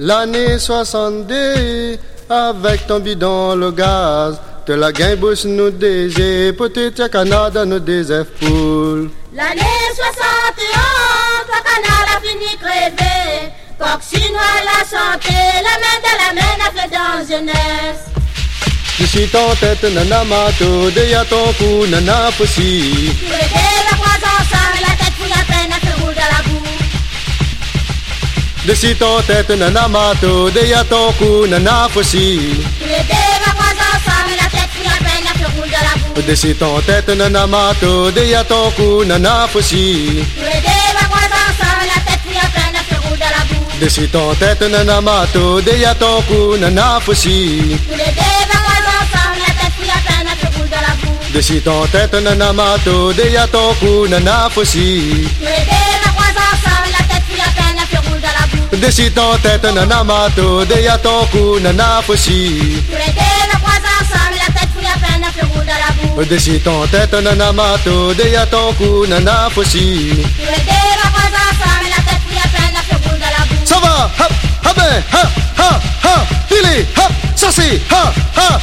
L'année 62, avec ton bidon le gaz, de la guimbouche nous dégé, peut-être Canada nous désef poule. L'année 71, le canal a fini crevé, coccinoi la santé, la main de la main a fait dans jeunesse. Ici ton tête nana mato, de ton cou nana possi. Tu aider la croissance, la tête pour la peine a fait rouler dans la boue. Dessus ton tête nana mato, de ton cou nana possi. Tu aider la croissance, la tête pour la peine a fait rouler dans la boue. Dessus ton tête nana mato, de ton cou nana possi. Tu aider la croissance, la tête pour la peine a fait rouler dans la boue. Dessus ton tête nana mato, de ton cou nana possi. Tu aider la croissance, la tête pour la peine a fait rouler dans la boue. Dessus ton tête nana mato, de ton cou nana possi. Tu aider la croissance, la tête pour la peine a fait rouler dans la boue. Dessus ton tête nana mato, de ton cou nana possi. Tu aider la croissance, la tête pour la peine a fait rouler dans la boue. Dessus ton tête nana mato, de ton cou nana possi. Tu aider la croissance, la tête pour la peine a fait rouler dans la boue. Ça va, hop, hop, ha, il est, hop, ça c'est, ha.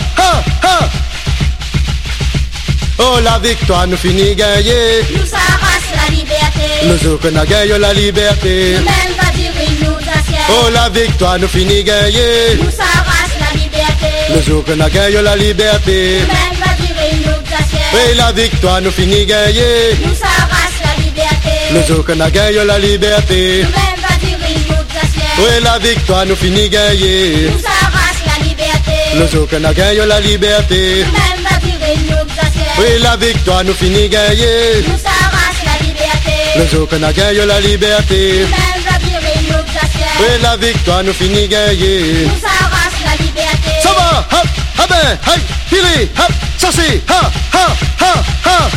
Oh la victoire nous finit gagner. Nous ça reste la liberté. Nous autres n'a gagné la liberté. Nous-mêmes va dire nous d'acier. Oh la victoire nous finit gagner. Nous ça reste la liberté. Nous autres n'a gagné la liberté. Nous-mêmes va dire nous d'acier. Oui la victoire nous finit gagner. Nous ça reste la liberté. Nous autres n'a gagné la liberté. Nous-mêmes va dire nous d'acier. Oui la victoire nous finit gagner. Nous ça reste la liberté. Nous autres n'a gagné la liberté. Nous-mêmes va dire nous d'acier. Oui la victoire nous finit gagner. Nous ça reste la liberté. Nous autres n'a gagné la liberté. Nous-mêmes va dire nous d'acier. Oui la victoire nous finit gagner. Nous ça reste la liberté. Ça va, hop, hop, hey, il est, hop, ça c'est, ha.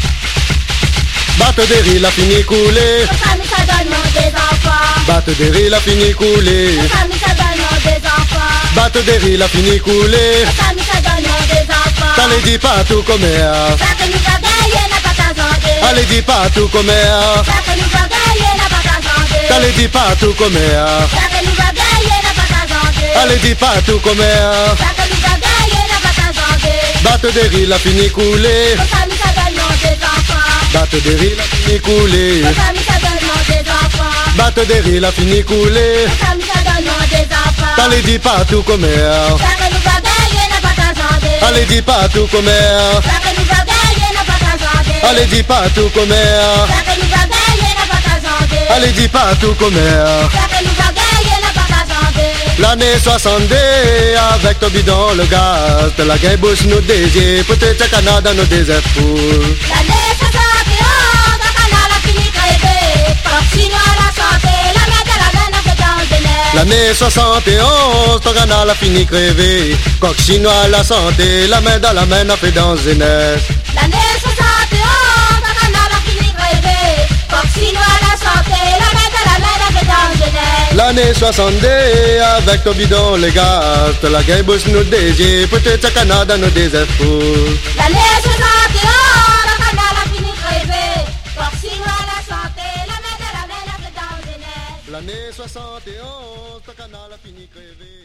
Batte de riz, la fini couler. Ça nous ça donne des enfants. Batte de riz, la fini couler. Ça nous ça donne des enfants. Batte de riz, la fini couler. Ça nous ça donne des enfants. T'allez dit partout comme Ça que nous va gagner n'a pas ta santé. allez dit partout comme Ça que nous va gagner n'a pas ta santé. t'allez dit partout comme Ça que nous va gagner n'a pas ta santé. allez dit partout comme Ça que nous va gagner n'a pas ta santé. Batte de riz, la fini couler. Ça nous ça donne des enfants. Batte de riz, la fini couler. Ça nous ça donne des enfants. Batte de riz, la fini couler. Ça nous ça donne des enfants. T'allez dit partout comme Ça que nous va gagner n'a pas ta santé. allez dit partout comme Ça que nous va gagner n'a pas ta santé. allez dit partout comme Ça que nous va gagner n'a pas ta santé. allez dit partout comme Ça que nous va gagner n'a pas ta santé. L'année 62, avec ton bidon le gaz, de la guimbouche nous désir, peut-être Canada nous désert pour. L'année 71, le canal a fini crevé. Coccinoi la santé, la main de la main a fait dans le jeunesse. L'année 71, ton canal a fini crevé, coq chinois la santé, la main dans la main a fait dans jeunesse. L'année 71, le canal a fini crevé. Coccinoi la santé, la main de la main a fait dans le jeunesse. L'année 62, avec ton bidon le gaz, de la guimbouche nous désir, peut-être Canada nous désert pour. L'année 71, le canal a fini crevé. Coccinoi la santé, la main de la main a fait dans le jeunesse. L'année 71, ton canal a fini crevé.